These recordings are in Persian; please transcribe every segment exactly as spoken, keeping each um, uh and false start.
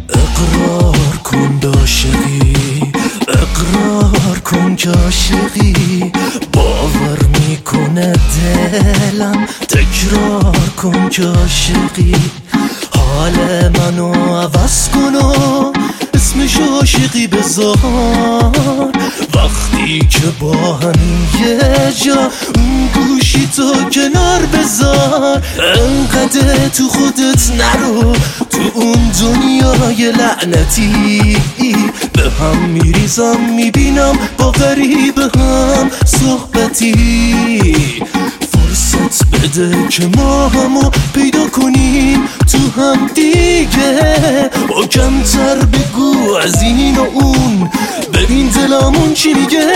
اقرار کن عاشقی، اقرار کن که عاشقی، باور میکنه دلم، تکرار کن که عاشقی، حال منو عوض کن و اسمش عاشقی بذار. وقتی که با همین یه جا اون گوشی تو کنار بذار، انقدر تو خودت نرو، تو اون دنیای لعنتی به هم میریزم، میبینم با غریب هم صحبتی. فرصت بده که ما همو پیدا کنیم تو هم دیگه، با کمتر بگو از این و اون، ببین دلمون چی میگه.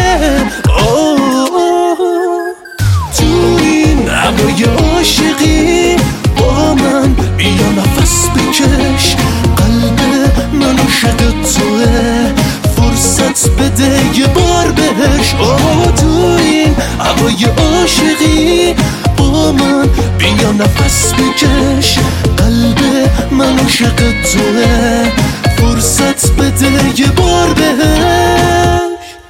تو این هوای عاشقی با من بیا نفس بکش، قلب من عاشق توه، فرصت بده یه بار بهش. آه تو این هوای عاشقی با من بیا نفس بکش، قلب من عاشق توه، فرصت بده یه بار بهش.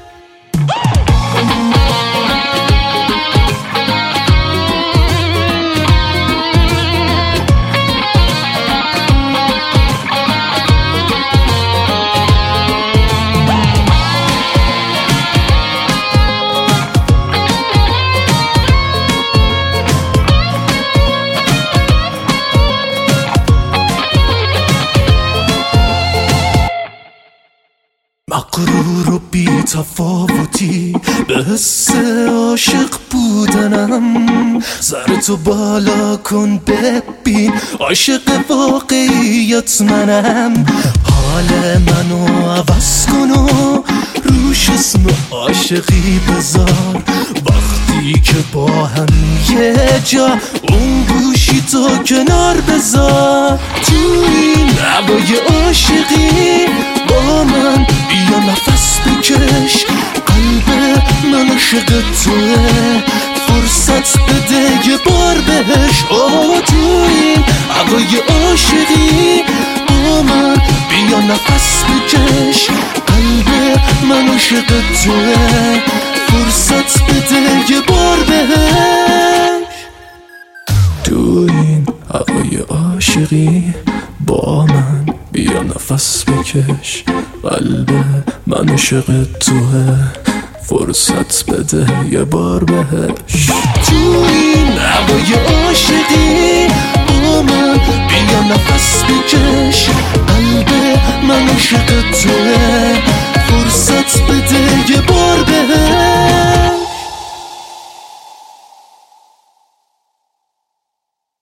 مغرور و بی تفاوتی به حس عاشق بودنم، سرتو بالا کن ببین عاشق واقعیت منم، حال منو عوض کن و روش اسم عاشقی بذار. وقتی که با هم یه جا اون گوشی تو کنار بذار، تو این هوای عاشقی با من بیا نفس بکش، قلب من عاشق توه، فرصت بده یه بار بهش. آه تو این هوای عاشقی با من بیا نفس بکش، قلب من عاشق توه، فرصت بده یه بار بهش. تو این هوای عاشقی با من بیا نفس بکش، قلب من عاشق توه، فرصت بده یه بار بهش. تو این هوای عاشقی با من بیا نفس بکش، قلب من عاشق توه،